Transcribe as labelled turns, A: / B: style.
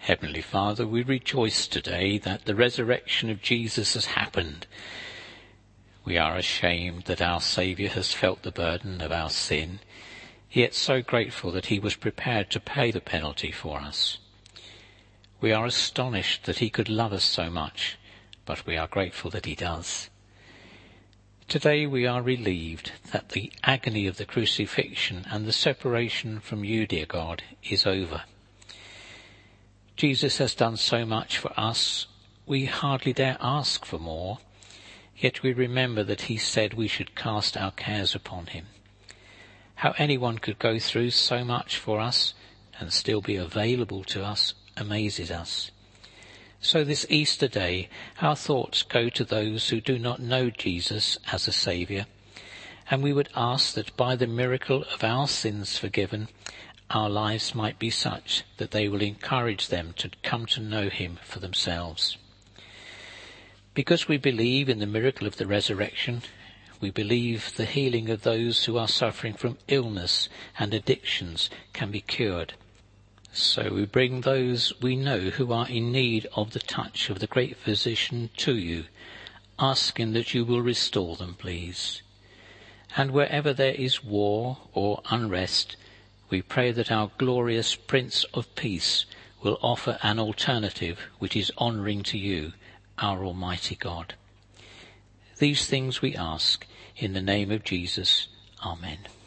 A: Heavenly Father, we rejoice today that the resurrection of Jesus has happened. We are ashamed that our Saviour has felt the burden of our sin, yet so grateful that he was prepared to pay the penalty for us. We are astonished that he could love us so much, but we are grateful that he does. Today we are relieved that the agony of the crucifixion and the separation from you, dear God, is over. Jesus has done so much for us, we hardly dare ask for more, yet we remember that he said we should cast our cares upon him. How anyone could go through so much for us and still be available to us amazes us. So this Easter day, our thoughts go to those who do not know Jesus as a Saviour, and we would ask that by the miracle of our sins forgiven, our lives might be such that they will encourage them to come to know him for themselves. Because we believe in the miracle of the resurrection, we believe the healing of those who are suffering from illness and addictions can be cured. So we bring those we know who are in need of the touch of the great physician to you, asking that you will restore them, please. And wherever there is war or unrest, we pray that our glorious Prince of Peace will offer an alternative which is honouring to you, our Almighty God. These things we ask in the name of Jesus. Amen.